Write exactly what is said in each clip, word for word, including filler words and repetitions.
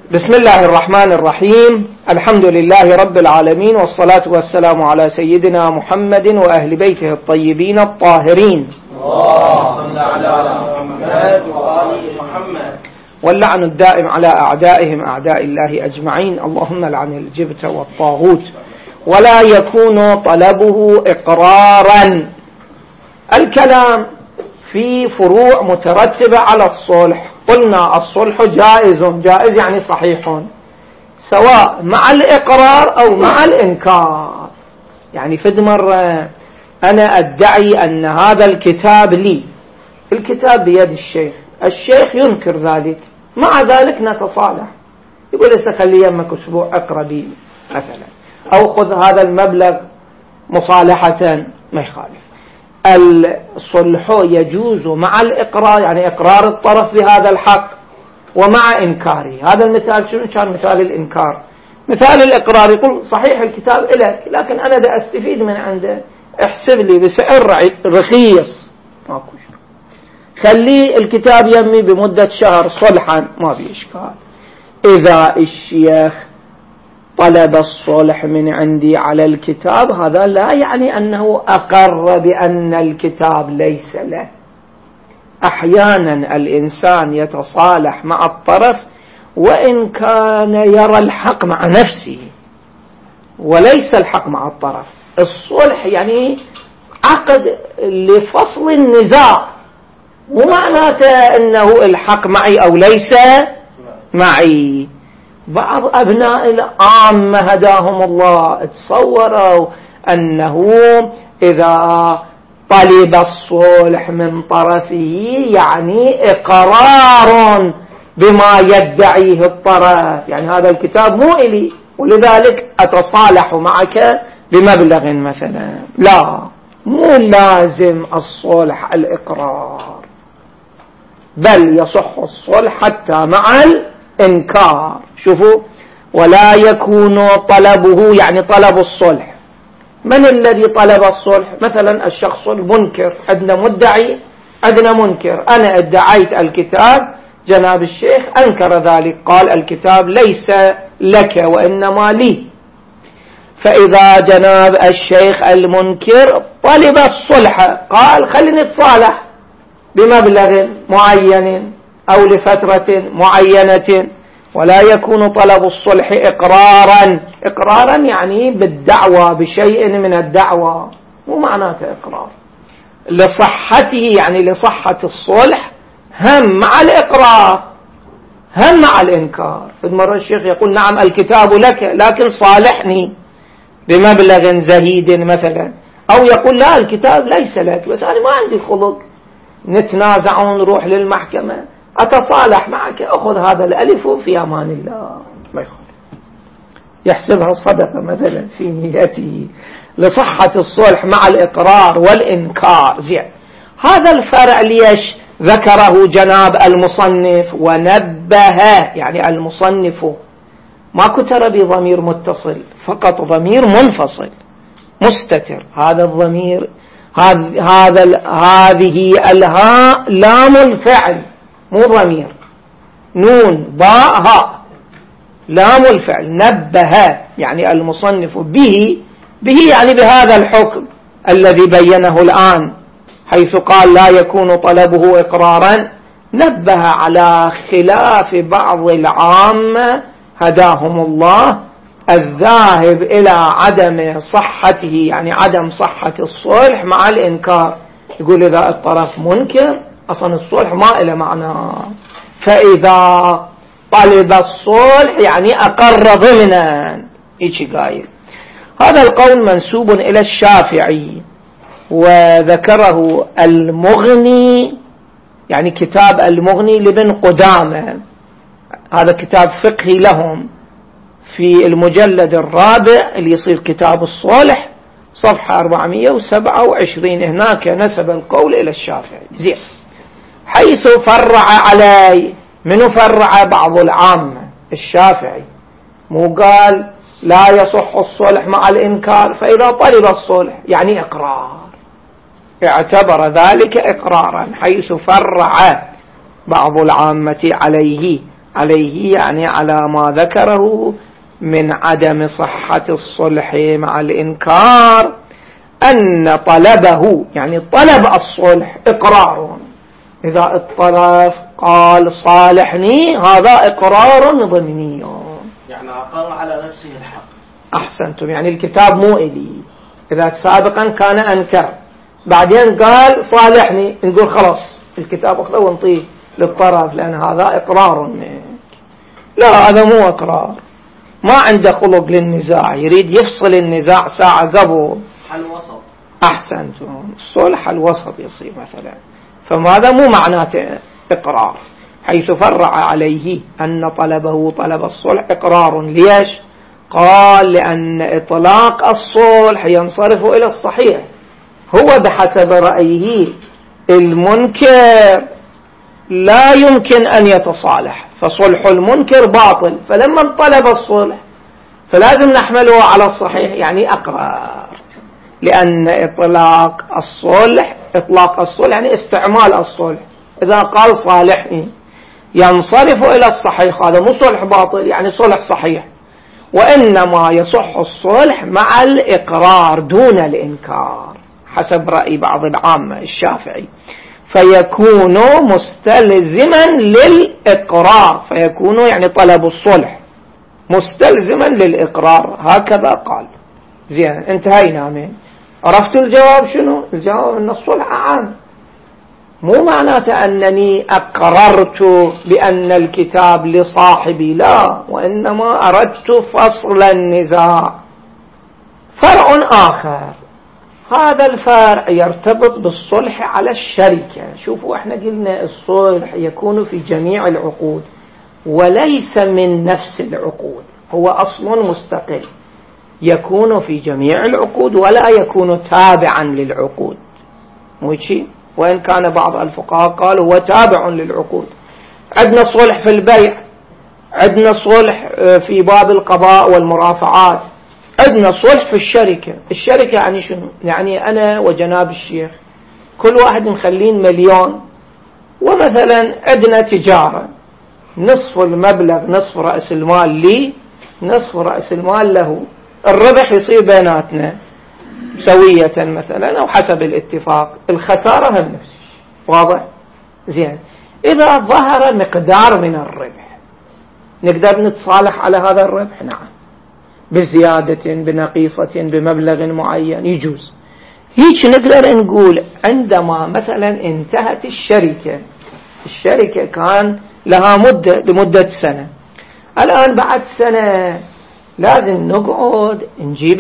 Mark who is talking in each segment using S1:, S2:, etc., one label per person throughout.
S1: بسم الله الرحمن الرحيم. الحمد لله رب العالمين، والصلاة والسلام على سيدنا محمد وأهل بيته الطيبين الطاهرين.
S2: اللهم صل على محمد وآل محمد.
S1: واللعن الدائم على أعدائهم أعداء الله أجمعين. اللهم لعن الجبت والطاغوت. ولا يكون طلبه إقرارا. الكلام في فروع مترتبة على الصلح. قلنا الصلح جائز، جائز يعني صحيح، سواء مع الإقرار أو مع الإنكار. يعني فد مرة أنا أدعي أن هذا الكتاب لي، الكتاب بيد الشيخ، الشيخ ينكر ذلك، مع ذلك نتصالح، يقول لسه خلي يمك أسبوع أقرأ بي مثلا، أو خذ هذا المبلغ مصالحة، ما يخالف. الصلح يجوز مع الإقرار، يعني إقرار الطرف بهذا الحق، ومع إنكاره. هذا المثال شنو كان؟ مثال الإنكار. مثال الإقرار يقول صحيح الكتاب إلك، لكن أنا دا أستفيد من عنده، احسب لي بسعر رخيص، ماكو شيء، خلي الكتاب يمي بمدة شهر صلحا، ما في إشكال. إذا الشيخ طلب الصلح من عندي على الكتاب، هذا لا يعني أنه أقر بأن الكتاب ليس له. أحيانا الإنسان يتصالح مع الطرف وإن كان يرى الحق مع نفسه وليس الحق مع الطرف. الصلح يعني عقد لفصل النزاع، ومعناته أنه الحق معي أو ليس معي. بعض أبناء العامة هداهم الله تصوروا أنه إذا طلب الصلح من طرفه يعني إقرار بما يدعيه الطرف، يعني هذا الكتاب مو إلي ولذلك أتصالح معك بمبلغ مثلا. لا، مو لازم الصلح الإقرار، بل يصح الصلح حتى مع الإنكار. شوفوا، ولا يكون طلبه، يعني طلب الصلح. من الذي طلب الصلح؟ مثلا الشخص المنكر، عندنا مدعي، عندنا منكر. أنا ادعيت الكتاب، جناب الشيخ أنكر ذلك، قال الكتاب ليس لك وإنما لي. فإذا جناب الشيخ المنكر طلب الصلح، قال خلينا نتصالح بمبلغ معين أو لفترة معينة، ولا يكون طلب الصلح إقرارا. إقرارا يعني بالدعوة، بشيء من الدعوة، مو معناته إقرار. لصحته، يعني لصحة الصلح، هم مع الإقرار هم مع الإنكار. في مرة الشيخ يقول نعم الكتاب لك، لكن صالحني بمبلغ زهيد مثلا، أو يقول لا الكتاب ليس لك، بس أنا ما عندي خلق، نتنازع ونروح للمحكمة، أتصالح معك، أخذ هذا الألف في أمان الله، ما يخالف، يحسبها صدقة مثلا في نيته، لصحة الصلح مع الإقرار والإنكار. زين، هذا الفرع ليش ذكره جناب المصنف ونبه؟ يعني المصنف ما كتر بضمير متصل، فقط ضمير منفصل مستتر. هذا الضمير، هذا هذه الهاء لام الفعل، مو ضمير، نون باء هاء، لام الفعل. نبه يعني المصنف به، به يعني بهذا الحكم الذي بينه الآن، حيث قال لا يكون طلبه إقرارا. نبه على خلاف بعض العامة هداهم الله الذاهب إلى عدم صحته، يعني عدم صحة الصلح مع الإنكار. يقول إذا الطرف منكر أصلا الصلح ما إله معنى، فإذا طلب الصلح يعني أقر ضمنا، إيش قايل. هذا القول منسوب إلى الشافعي، وذكره المغني، يعني كتاب المغني لابن قدامة، هذا كتاب فقهي لهم، في المجلد الرابع اللي يصير كتاب الصلح صفحة أربعمائة وسبعة وعشرين، هناك نسب القول إلى الشافعي. زين، حيث فرع عليه، منو فرع؟ بعض العامة، الشافعي، مو قال لا يصح الصلح مع الإنكار، فإذا طلب الصلح يعني إقرار، اعتبر ذلك إقرارا، حيث فرع بعض العامة عليه عليه يعني على ما ذكره من عدم صحة الصلح مع الإنكار أن طلبه يعني طلب الصلح إقرار. إذا الطرف قال صالحني هذا إقرار ضمني،
S2: يعني أقر على نفسه الحق.
S1: أحسنتم، يعني الكتاب مو إلي. إذا سابقا كان أنكر بعدين قال صالحني، نقول خلاص الكتاب أخذه ونطيه للطرف لأن هذا إقرار منك. لا، هذا مو إقرار، ما عنده خلق للنزاع، يريد يفصل النزاع ساعة قبل.
S2: حل وسط.
S1: أحسنتم، الصلح الوسط يصير مثلا. فماذا مو معناته إقرار، حيث فرع عليه أن طلبه طلب الصلح إقرار. ليش؟ قال لأن إطلاق الصلح ينصرف إلى الصحيح. هو بحسب رأيه المنكر لا يمكن أن يتصالح، فصلح المنكر باطل، فلما طلب الصلح فلازم نحمله على الصحيح، يعني أقرار. لأن إطلاق الصلح إطلاق الصلح يعني استعمال الصلح. إذا قال صالحني ينصرف إلى الصحيح، هذا مو صلح باطل، يعني صلح صحيح. وإنما يصح الصلح مع الإقرار دون الإنكار حسب رأي بعض العامة الشافعي، فيكون مستلزما للإقرار، فيكون يعني طلب الصلح مستلزما للإقرار، هكذا قال. زين، انتهينا من عرفت الجواب شنو؟ الجواب أن الصلح عام، مو معناته أنني أقررت بأن الكتاب لصاحبي، لا، وإنما أردت فصل النزاع. فرع آخر، هذا الفرع يرتبط بالصلح على الشركة. شوفوا احنا قلنا الصلح يكون في جميع العقود وليس من نفس العقود، هو أصل مستقل، يكون في جميع العقود ولا يكون تابعا للعقود، مو شيء. وإن كان بعض الفقهاء قالوا هو تابع للعقود. عندنا صلح في البيع، عندنا صلح في باب القضاء والمرافعات، عندنا صلح في الشركة. الشركة يعني شنو؟ يعني أنا وجناب الشيخ كل واحد مخلين مليون، ومثلا عندنا تجارة، نصف المبلغ نصف رأس المال لي، نصف رأس المال له، الربح يصير بيناتنا سوية مثلا أو حسب الاتفاق، الخسارة هم نفس الشيء. واضح؟ زين، إذا ظهر مقدار من الربح نقدر نتصالح على هذا الربح، نعم، بزيادة بنقيصة بمبلغ معين يجوز. هيك نقدر نقول عندما مثلا انتهت الشركة، الشركة كان لها مدة لمدة سنة، الآن بعد سنة لازم نقعد نجيب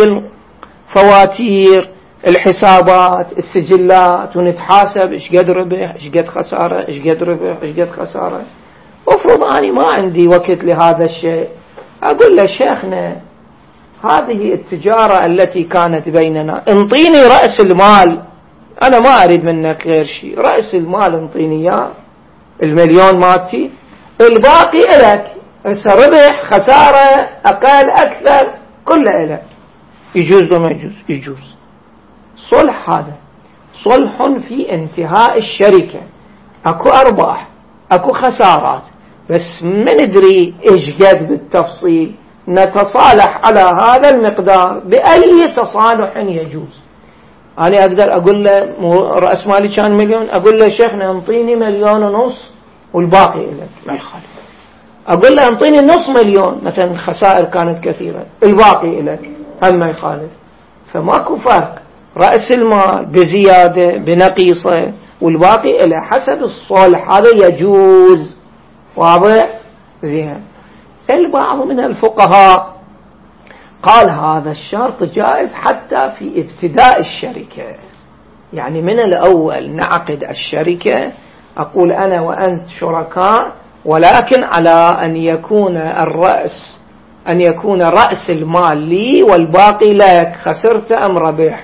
S1: الفواتير الحسابات السجلات ونتحاسب ايش قد ربح ايش قد خسارة ايش قد ربح ايش قد خسارة. افرض اني ما عندي وقت لهذا الشيء، اقول له شيخنا هذه التجارة التي كانت بيننا انطيني رأس المال، انا ما اريد منك غير شيء، رأس المال انطيني اياه المليون مالتي، الباقي لك، ربح خسارة أقل أكثر كله إلك. يجوز وما يجوز؟ يجوز. صلح هذا صلح في انتهاء الشركة، أكو أرباح أكو خسارات، بس ما ندري إيش قد بالتفصيل، نتصالح على هذا المقدار بأي تصالح يجوز. أنا أقدر أقول له رأس مالي كان مليون، أقول له شيخنا انطيني مليون ونص والباقي إلك، ما يخالف. أقول له انطيني نص مليون مثلا، الخسائر كانت كثيرة، الباقي إلك، هم ما يخالف. فماكو فرق، رأس المال بزيادة بنقيصة والباقي إلى حسب الصلح، هذا يجوز. واضح؟ زين. البعض من الفقهاء قال هذا الشرط جائز حتى في ابتداء الشركة، يعني من الأول نعقد الشركة، أقول أنا وأنت شركاء، ولكن على أن يكون الرأس أن يكون رأس المال لي والباقي لك، خسرت أم ربح.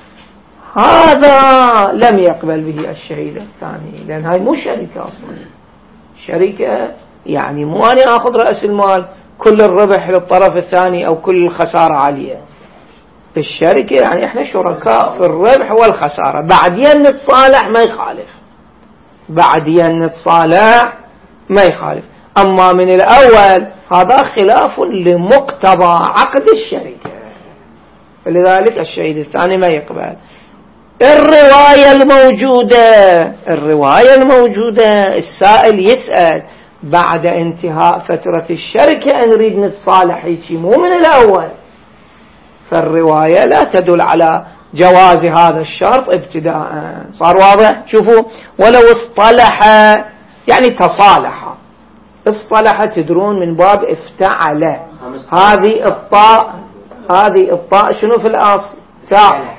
S1: هذا لم يقبل به الشهيد الثاني، لأن هاي مو شركة أصلا. شركة يعني مو أنا أخذ رأس المال كل الربح للطرف الثاني أو كل الخسارة عليه. الشركة يعني إحنا شركاء في الربح والخسارة، بعدين نتصالح ما يخالف، بعدين نتصالح ما يخالف. أما من الأول هذا خلاف لمقتضى عقد الشركة، لذلك الشهيد الثاني ما يقبل. الرواية الموجودة الرواية الموجودة السائل يسأل بعد انتهاء فترة الشركة نريد نتصالح، هيك مو من الأول. فالرواية لا تدل على جواز هذا الشرط ابتداء. صار واضح؟ شوفوا، ولو اصطلح يعني تصالح، اصطلح تدرون من باب افتعل. هذه الطاء هذه الطاء شنو في الأصل؟ تاء،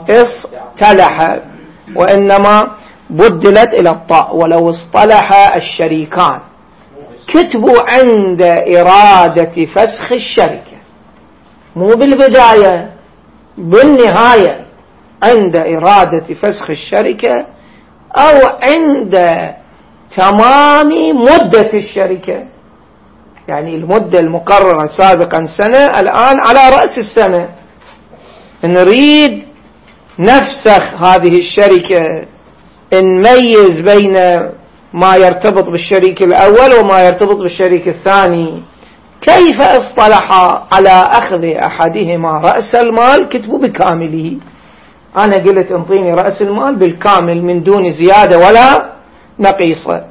S1: اصطلح، وإنما بدلت إلى الطاء. ولو اصطلح الشريكان كتبوا عند إرادة فسخ الشركة، مو بالبداية، بالنهاية، عند إرادة فسخ الشركة أو عند تمام مدة الشركة. يعني المدة المقررة سابقا سنة، الآن على رأس السنة نريد نفسخ هذه الشركة، نميز بين ما يرتبط بالشريك الأول وما يرتبط بالشريك الثاني. كيف اصطلح على أخذ أحدهما رأس المال؟ كتبوا بكامله. أنا قلت انطيني رأس المال بالكامل من دون زيادة ولا نقيصة،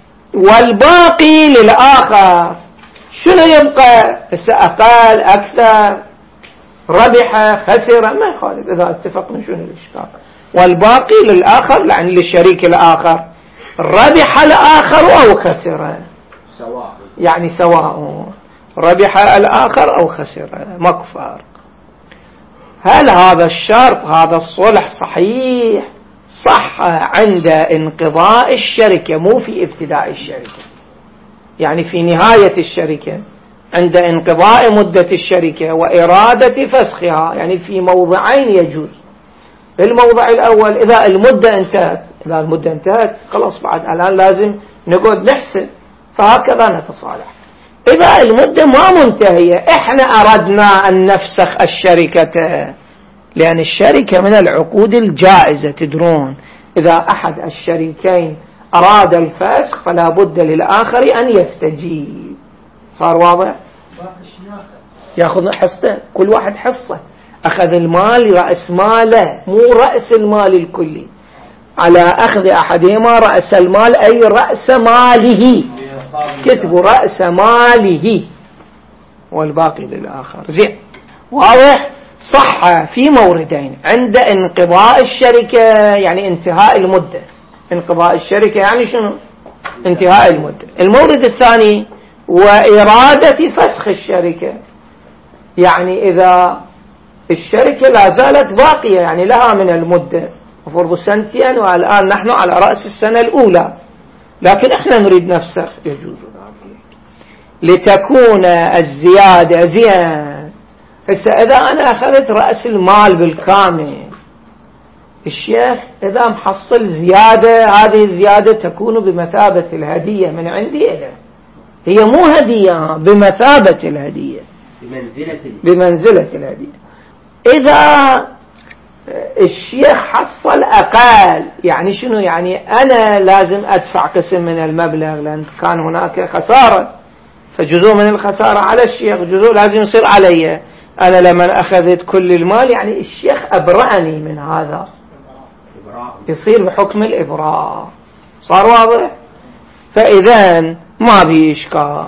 S1: والباقي للآخر. شنو يبقى؟ أقل أكثر، ربح خسر، ما يخالف إذا اتفقنا. شنو الإشكال؟ والباقي للآخر، يعني للشريك الآخر، ربح الآخر أو خسر
S2: سواء،
S1: يعني سواء، ربح الآخر أو خسر، ماكو فرق. هل هذا الشرط، هذا الصلح صحيح؟ صح عند انقضاء الشركة، مو في ابتداء الشركة، يعني في نهاية الشركة، عند انقضاء مدة الشركة وإرادة فسخها، يعني في موضعين يجوز. الموضع الأول إذا المدة انتهت، إذا المدة انتهت خلاص بعد الآن لازم نقعد نحسب، فهكذا نتصالح. إذا المدة ما منتهية، إحنا أردنا أن نفسخ الشركة، لأن الشركة من العقود الجائزة. تدرون إذا أحد الشريكين أراد الفسخ فلا بد للآخر أن يستجيب. صار واضح؟ يأخذ حصته، كل واحد حصة. أخذ المال رأس ماله، مو رأس المال الكلي. على أخذ أحدهما رأس المال أي رأس ماله، كتبوا رأس ماله، والباقي للآخر. زين، واضح؟ صح في موردين: عند انقضاء الشركة يعني انتهاء المدة. انقضاء الشركة يعني شنو؟ انتهاء المدة. المورد الثاني وإرادة فسخ الشركة، يعني إذا الشركة لا زالت باقية، يعني لها من المدة فرض سنتين، والآن نحن على رأس السنة الأولى، لكن احنا نريد نفسخ، يجوز ذلك لتكون الزيادة. زين، هسه إذا أنا أخذت رأس المال بالكامل، الشيخ إذا محصل زيادة، هذه الزيادة تكون بمثابة الهدية من عندي إليه. هي مو هدية، بمثابة الهدية،
S2: بمنزلة
S1: بمنزلة الهدية. إذا الشيخ حصل أقل، يعني شنو؟ يعني أنا لازم أدفع قسم من المبلغ، لأن كان هناك خسارة، فجزء من الخسارة على الشيخ، جزء لازم يصير علي. أنا لما أخذت كل المال، يعني الشيخ أبرأني من هذا، يصير بحكم الإبراء. صار واضح؟ فإذا ما بي إشكال.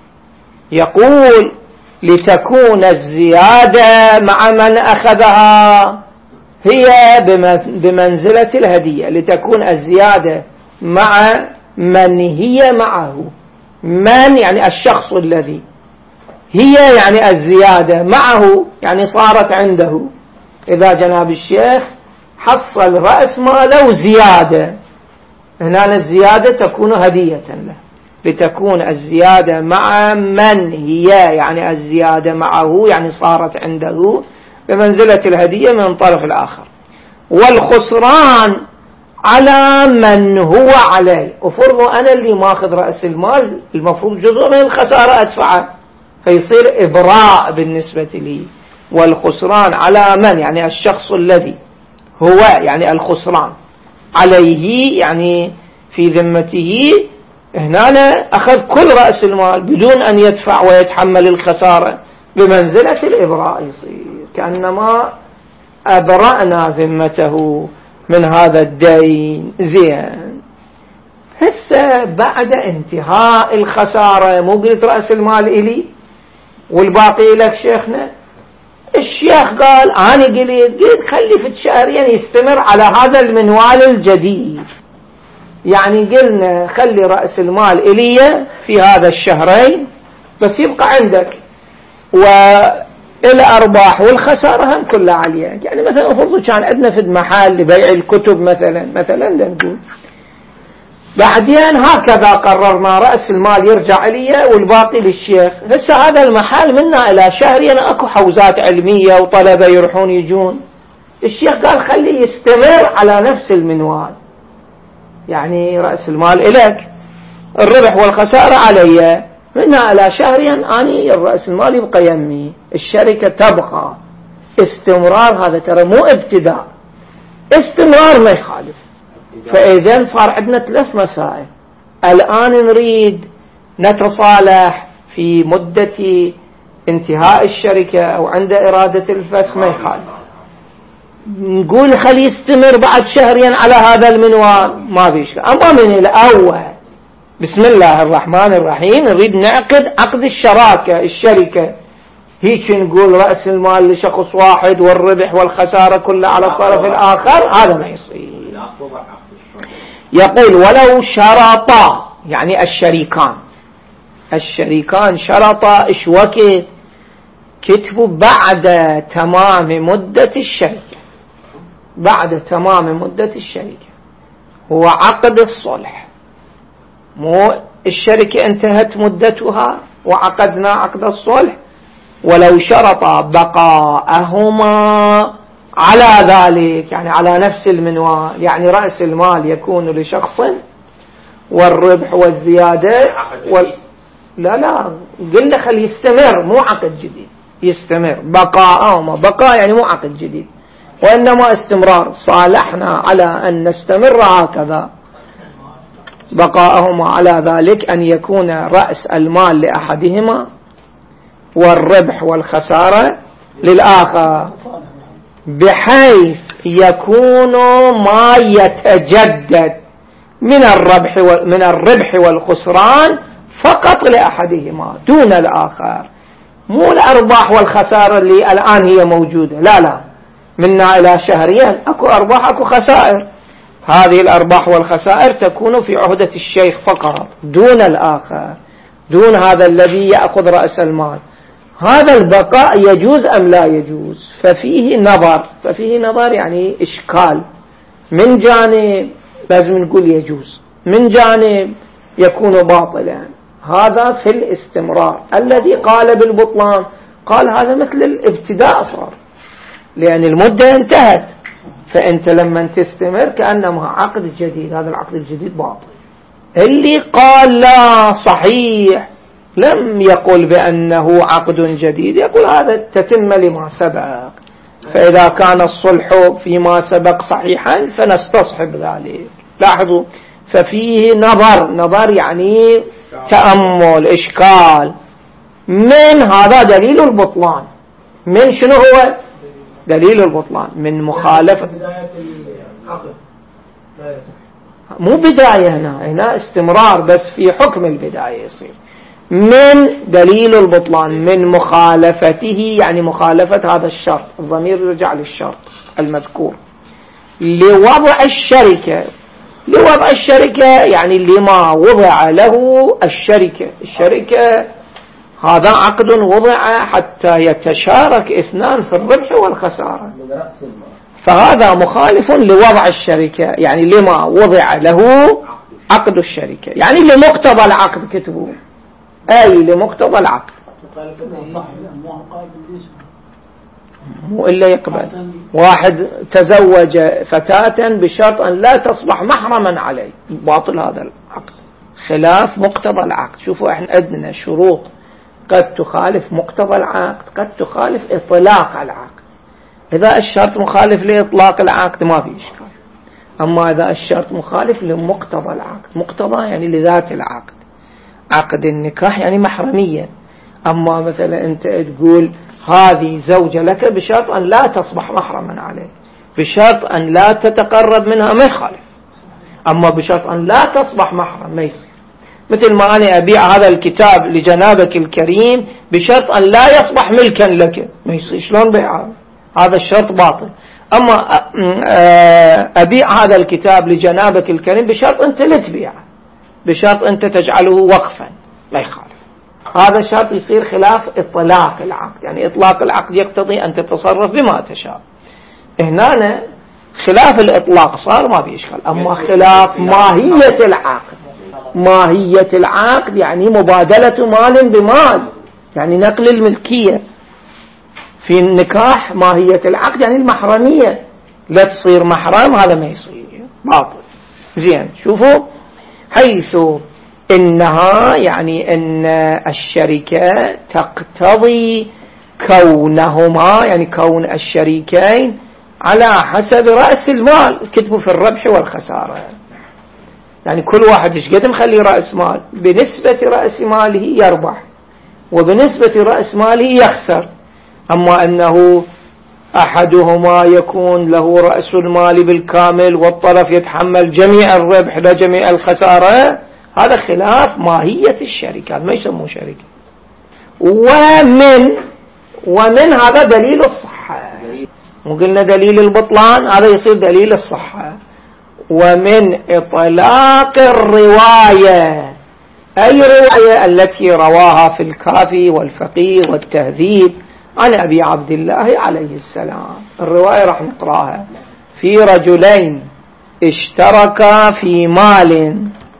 S1: يقول لتكون الزيادة مع من أخذها هي بمنزلة الهدية، لتكون الزيادة مع من هي معه. من يعني الشخص الذي، هي يعني الزيادة، معه يعني صارت عنده. إذا جناب الشيخ حصل رأس ماله زيادة، هنا الزيادة تكون هدية له. لتكون الزيادة مع من هي، يعني الزيادة معه يعني صارت عنده بمنزلة الهدية من الطرف الآخر. والخسران على من هو عليه. وفرض أنا اللي ماخذ رأس المال، المفروض جزء من الخسارة أدفعه، فيصير إبراء بالنسبة لي. والخسران على من يعني الشخص الذي هو، يعني الخسران عليه يعني في ذمته هنا أخذ كل رأس المال بدون أن يدفع ويتحمل الخسارة، بمنزلة الإبراء يصير كأنما أبرأنا ذمته من هذا الدين. زين، هسه بعد انتهاء الخسارة مو قلت رأس المال إلي والباقي لك شيخنا؟ الشيخ قال أنا قلت قلت خلي في شهرين يستمر على هذا المنوال الجديد، يعني قلنا خلي رأس المال إلي في هذا الشهرين بس يبقى عندك، والأرباح والخسارة هم كلها عليك. يعني مثلا أفرض كان عندنا في محل لبيع الكتب مثلا مثلا نقول بعدين هكذا قررنا رأس المال يرجع لي والباقي للشيخ. هسه هذا المحل منا إلى شهرين أكو حوزات علمية وطلبة يروحون يجون، الشيخ قال خلي يستمر على نفس المنوال، يعني رأس المال إليك الربح والخسارة علي، منها إلى شهرين أني الرأس المال يبقى يمي، الشركة تبقى. استمرار هذا ترى مو ابتداء، استمرار ما يخالف. فإذن صار عندنا ثلاث مسائل. الآن نريد نتصالح في مدة انتهاء الشركة أو عند إرادة الفسخ ما يخالف، نقول خلي يستمر بعد شهرين على هذا المنوال ما بيشكل. أما من الأول بسم الله الرحمن الرحيم نريد نعقد عقد الشراكة الشركة، هيك نقول رأس المال لشخص واحد والربح والخسارة كلها على الطرف الآخر، هذا ما يصير. يقول ولو شرطا، يعني الشريكان الشريكان شرطا إيش وقت؟ كتبوا بعد تمام مدة الشركة، بعد تمام مدة الشركة هو عقد الصلح، مو الشركة انتهت مدتها وعقدنا عقد الصلح. ولو شرطا بقاءهما على ذلك، يعني على نفس المنوال، يعني رأس المال يكون لشخص والربح والزيادة وال... لا لا قلنا خلي يستمر، مو عقد جديد، يستمر بقاءهما، بقاء يعني مو عقد جديد وإنما استمرار، صالحنا على أن نستمر هكذا. بقاءهما على ذلك أن يكون رأس المال لأحدهما والربح والخسارة للآخر، بحيث يكون ما يتجدد من الربح من الربح والخسران فقط لأحدهما دون الآخر، مو الأرباح والخسارة اللي الآن هي موجودة، لا لا، منا إلى شهرين أكو أرباح أكو خسائر، هذه الأرباح والخسائر تكون في عهدة الشيخ فقط دون الآخر، دون هذا الذي يأخذ رأس المال. هذا البقاء يجوز أم لا يجوز؟ ففيه نظر، ففيه نظر يعني إشكال. من جانب لازم نقول يجوز، من جانب يكون باطلا. هذا في الاستمرار. الذي قال بالبطلان قال هذا مثل الابتداء صار، لأن المدة انتهت، فأنت لما تستمر كأنما عقد جديد، هذا العقد الجديد باطل. اللي قال لا صحيح لم يقل بأنه عقد جديد، يقول هذا تتم لما سبق، فإذا كان الصلح فيما سبق صحيحا فنستصحب ذلك. لاحظوا، ففيه نظر، نظر يعني تأمل، إشكال. من هذا دليل البطلان. من شنو هو دليل البطلان؟ من مخالفة، مو بداية، هنا هنا استمرار بس في حكم البداية يصير. من دليل البطلان من مخالفته، يعني مخالفة هذا الشرط، الضمير يرجع للشرط المذكور، لوضع الشركة. لوضع الشركة يعني لما وضع له الشركة. الشركة هذا عقد وضع حتى يتشارك اثنان في الربح والخسارة، فهذا مخالف لوضع الشركة، يعني لما وضع له عقد الشركة، يعني لمقتضى العقد كتبوا، أي لمقتضى العقد، مو إلا يقبل. واحد تزوج فتاة بشرط أن لا تصبح محرما عليه، باطل هذا العقد، خلاف مقتضى العقد. شوفوا احنا عندنا شروط قد تخالف مقتضى العقد، قد تخالف إطلاق العقد. إذا الشرط مخالف لإطلاق العقد ما في إشكال، أما إذا الشرط مخالف لمقتضى العقد، مقتضى يعني لذات العقد، عقد النكاح يعني محرمية. أما مثلا أنت تقول هذه زوجة لك بشرط أن لا تصبح محرما عليه، بشرط أن لا تتقرب منها، ما يخالف. أما بشرط أن لا تصبح محرم ما يصير. مثل ما أنا أبيع هذا الكتاب لجنابك الكريم بشرط أن لا يصبح ملكا لك، ما يصير. شلون بيع هذا؟ الشرط باطل. أما أبيع هذا الكتاب لجنابك الكريم بشرط أنت لا تبيع، بشرط أنت تجعله وقفا، لا يخالف. هذا الشرط يصير خلاف إطلاق العقد، يعني إطلاق العقد يقتضي أن تتصرف بما تشاء. هنا خلاف الإطلاق صار ما بيشكل. أما خلاف ماهية العقد، ماهية العقد يعني مبادلة مال بمال، يعني نقل الملكية. في النكاح ماهية العقد يعني المحرمية، لا تصير محرم، هذا ما يصير، باطل. زين، شوفوا، حيث إنها يعني إن الشركة تقتضي كونهما، يعني كون الشريكين على حسب رأس المال، كتبوا في الربح والخسارة، يعني كل واحد ايش قد مخلي رأس مال، بنسبة رأس ماله يربح وبنسبة رأس ماله يخسر. أما أنه أحدهما يكون له رأس المال بالكامل والطرف يتحمل جميع الربح لا جميع الخسارة، هذا خلاف ماهية الشركة، ما يسموه شركة. ومن ومن هذا دليل الصحة، مو قلنا دليل البطلان، هذا يصير دليل الصحة. ومن إطلاق الرواية، أي رواية؟ التي رواها في الكافي والفقيه والتهذيب عن أبي عبد الله عليه السلام. الرواية راح نقراها: في رجلين اشتركا في مال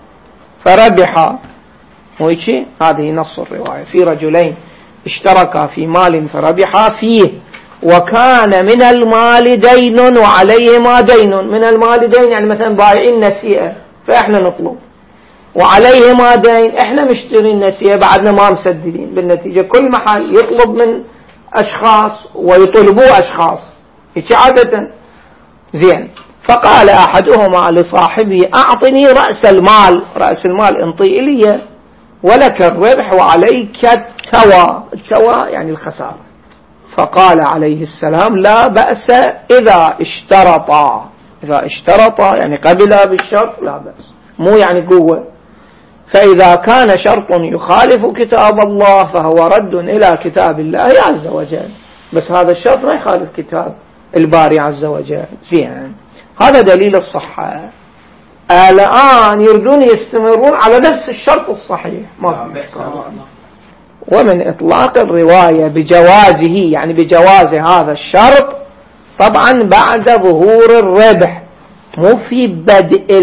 S1: فربحا، ويشي هذه نص الرواية: في رجلين اشتركا في مال فربحا فيه وكان من المال دين وعليهما دين. من المال دين يعني مثلا بايعين نسيئة فإحنا نطلب، وعليهما دين إحنا مشترين نسيئة بعدنا ما مسددين، بالنتيجة كل محل يطلب من أشخاص ويطلبوا أشخاص، هيك عادة. زين، فقال أحدهما لصاحبه: أعطني رأس المال، رأس المال انطي إلي، ولك الربح وعليك التوى، التوى يعني الخسارة. فقال عليه السلام: لا بأس إذا اشترطا، إذا اشترطا يعني قبلا بالشرط لا بأس، مو يعني قوة. فإذا كان شرط يخالف كتاب الله فهو رد إلى كتاب الله عز وجل، بس هذا الشرط ما يخالف كتاب الباري عز وجل. زين، هذا دليل الصحة. الآن يريدون يستمرون على نفس الشرط الصحيح، ما في إشكال. ومن إطلاق الرواية بجوازه، يعني بجواز هذا الشرط طبعا بعد ظهور الربح، مو في بدء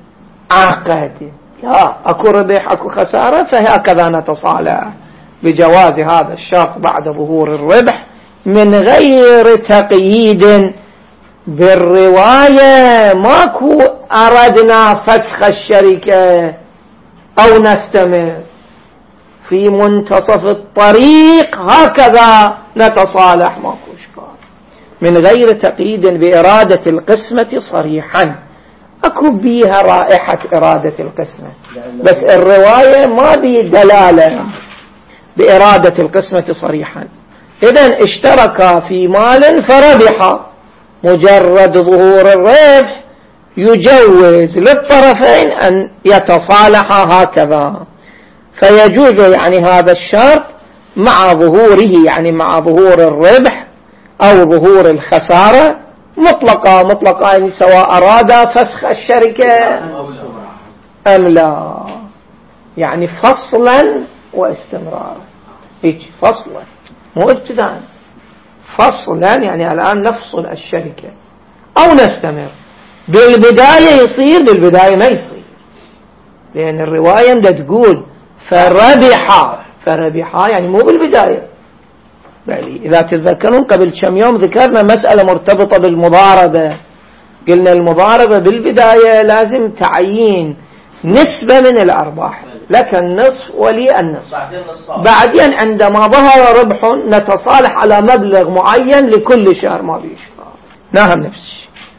S1: العقد، لا، أكو ربح أكو خسارة، فهكذا نتصالح بجواز هذا الشرط بعد ظهور الربح من غير تقييد بالرواية. ماكو أردنا فسخ الشركة أو نستمر، في منتصف الطريق هكذا نتصالح، ماكو إشكال، من غير تقييد بإرادة القسمة صريحا. أكو بيها رائحة إرادة القسمة، بس الرواية ما بي دلالة بإرادة القسمة صريحا. إذن اشتركا في مال فربحا، مجرد ظهور الربح يجوز للطرفين أن يتصالحا هكذا، فيجوز يعني هذا الشرط مع ظهوره، يعني مع ظهور الربح أو ظهور الخسارة مطلقة، مطلقة يعني سواء أراد فسخ الشركة أم لا، يعني فصلا واستمرارا، هيك فصلا مو ابتداء، فصلا يعني الآن نفصل الشركة أو نستمر. بالبداية يصير، بالبداية ما يصير، لأن الرواية بدها تقول فربحا، فربحا يعني مو بالبداية. بل إذا تتذكرون قبل كم يوم ذكرنا مسألة مرتبطة بالمضاربة، قلنا المضاربة بالبداية لازم تعيين نسبة من الأرباح، لك النصف ولي النصف، بعدين عندما ظهر ربح نتصالح على مبلغ معين لكل شهر، ما بيشفى. نعم نفس الشيء.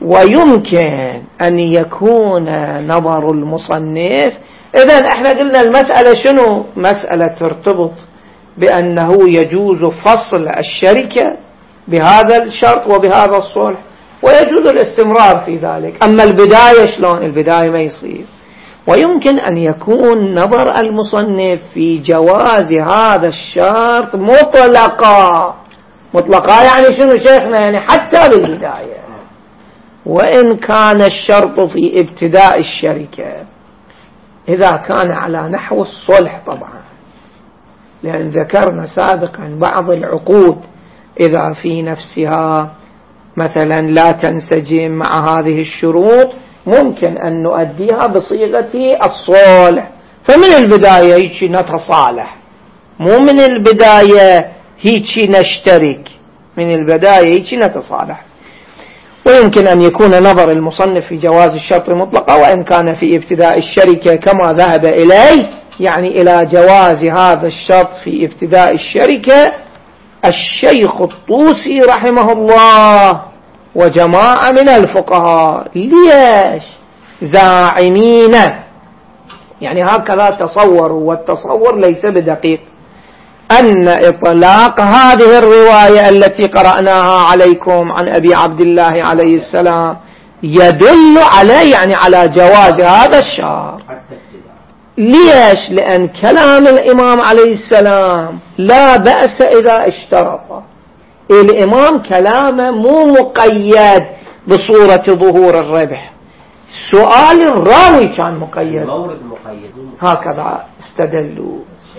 S1: ويمكن أن يكون نظر المصنف. إذن احنا قلنا المسألة شنو؟ مسألة ترتبط بأنه يجوز فصل الشركة بهذا الشرط وبهذا الصلح، ويجوز الاستمرار في ذلك. أما البداية شلون؟ البداية ما يصير. ويمكن أن يكون نظر المصنف في جواز هذا الشرط مطلقا. مطلقا يعني شنو شيخنا؟ يعني حتى بالبداية، وإن كان الشرط في ابتداء الشركة إذا كان على نحو الصلح طبعا، لأن ذكرنا سابقا بعض العقود إذا في نفسها مثلا لا تنسجم مع هذه الشروط ممكن أن نؤديها بصيغة الصلح. فمن البداية هيك نتصالح، مو من البداية هيك نشترك، من البداية هيك نتصالح. ويمكن أن يكون نظر المصنف في جواز الشرط مطلقا وإن كان في ابتداء الشركة كما ذهب إليه، يعني إلى جواز هذا الشرط في ابتداء الشركة الشيخ الطوسي رحمه الله وجماعة من الفقهاء. ليش؟ زاعمين، يعني هكذا تصوروا، والتصور ليس بدقيق، أن إطلاق هذه الرواية التي قرأناها عليكم عن أبي عبد الله عليه السلام يدل عليه، يعني على جواز هذا الشرط. ليش؟ لأن كلام الإمام عليه السلام لا بأس إذا اشترط. الإمام كلامه مو مقيد بصورة ظهور الربح، سؤال الراوي كان مقيد، هكذا استدلوا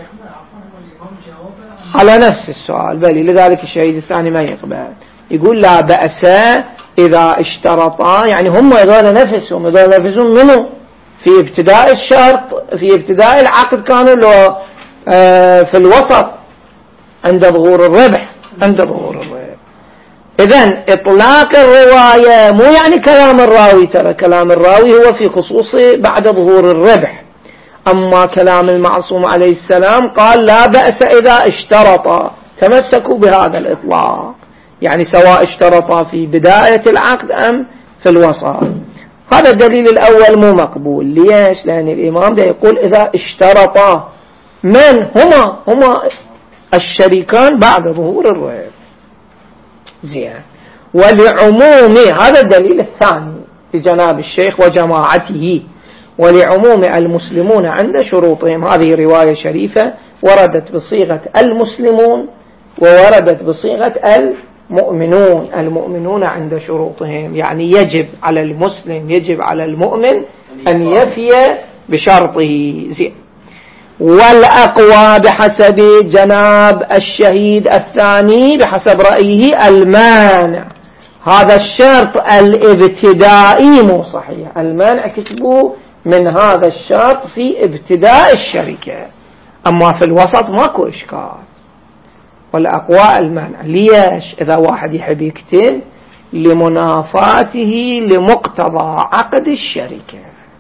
S1: على نفس السؤال. بل لذلك الشهيد الثاني ما يقبل، يقول لا بأس إذا اشترطا، يعني هم يدون نفسهم يدون نفسهم منه في ابتداء الشرط، في ابتداء العقد كانوا له في الوسط عند ظهور الربح، عند ظهور الربح. إذن إطلاق الرواية مو يعني كلام الراوي، ترى كلام الراوي هو في خصوص بعد ظهور الربح. أما كلام المعصوم عليه السلام قال لا بأس إذا اشترط، تمسكوا بهذا الإطلاق، يعني سواء اشترط في بداية العقد أم في الوسط. هذا الدليل الأول مو مقبول. ليش؟ لأن الإمام ده يقول إذا اشترطا، من هما؟ هما الشريكان بعد ظهور الربح. زين. ولعموم هذا الدليل الثاني لجناب الشيخ وجماعته، ولعموم المسلمون عند شروطهم. هذه رواية شريفة وردت بصيغة المسلمون ووردت بصيغة المؤمنون. المؤمنون عند شروطهم، يعني يجب على المسلم، يجب على المؤمن أن يفي بشرطه. زين. والأقوى بحسب جناب الشهيد الثاني بحسب رأيه المانع. هذا الشرط الابتدائي مو صحيح، المانع كتبوه من هذا الشرط في ابتداء الشركة، أما في الوسط ماكو إشكال. والأقوى المانع. ليش؟ إذا واحد يحب يكتب لمنافاته لمقتضى عقد الشركة،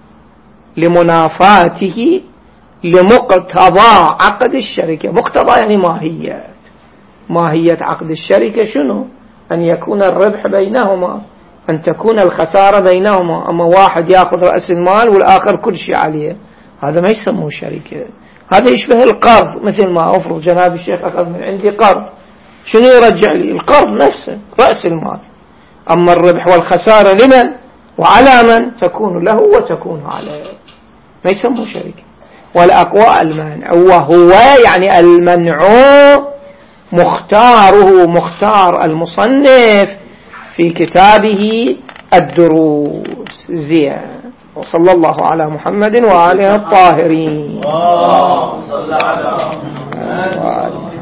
S1: لمنافاته لمقتضى عقد الشركة. مقتضى يعني ماهية، ماهية عقد الشركة شنو؟ أن يكون الربح بينهما، أن تكون الخسارة بينهما. أما واحد يأخذ رأس المال والآخر كل شيء عليه، هذا ما يسموه شركة، هذا يشبه القرض. مثل ما أفرض جناب الشيخ أخذ من عندي قرض، شنو يرجع لي؟ القرض نفسه، رأس المال. أما الربح والخسارة لمن وعلى من؟ تكون له وتكون عليه، ما يسموه شركة. والأقوى المنع، وهو يعني المنع مختاره مختار المصنف في كتابه الدروس. زين. وصلى الله على محمد وآله الطاهرين.
S2: اللهم صل على محمد.